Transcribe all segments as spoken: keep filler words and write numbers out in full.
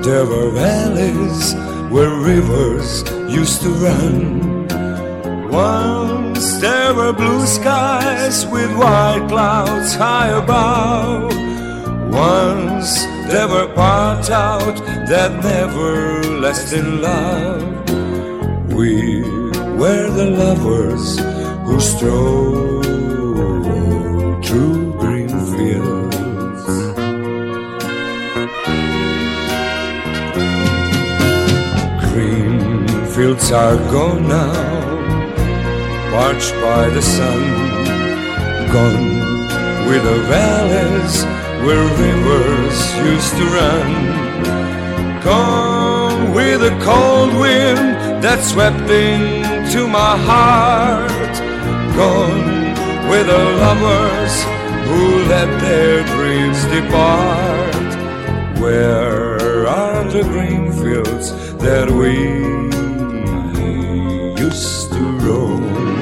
There were valleys where rivers used to run. Once there were blue skies with white clouds high above. Once there were parts out that never lasted love. We were the lovers who strolled through green fields. Green fields are gone now, parched by the sun. Gone with the valleys where rivers used to run. Gone with the cold wind that swept into my heart. Gone with the lovers who let their dreams depart. Where are the green fields that we used to roam?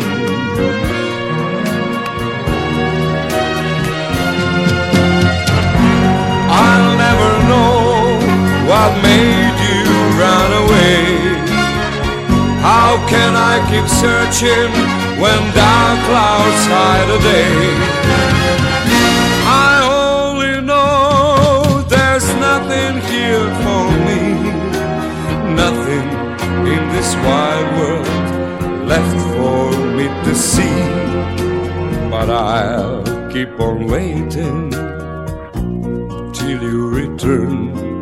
I'll never know what made you run away. How can I keep searching when dark clouds hide the day? I only know there's nothing here for me, nothing in this wide world left for me to see. But I'll keep on waiting till you return.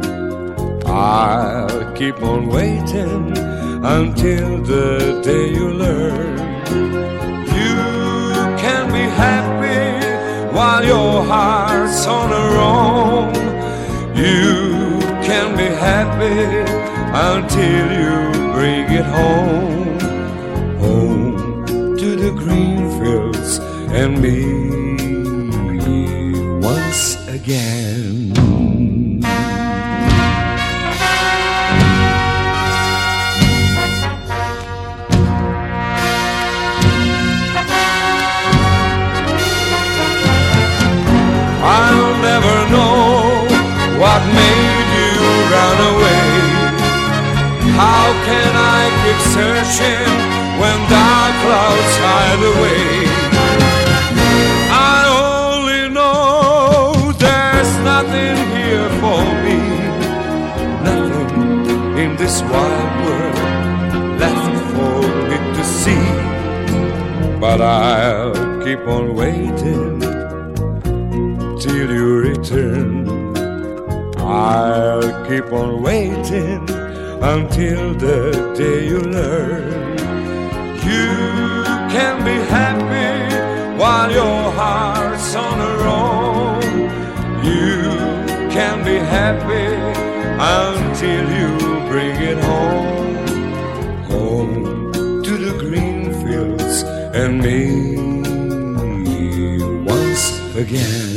I'll keep on waiting until the day you learn. You can be happy while your heart's on the roam. You can be happy until you bring it home. Home to the green fields and me once again. I'll never know what made you run away. How can I keep searching when dark clouds hide the way? I only know there's nothing here for me, nothing in this wide world left for me to see. But I'll keep on waiting till you return. I'll keep on waiting until the day you learn. You can be happy while your heart's on the road. You can be happy until you bring it home. Home to the green fields and me once again.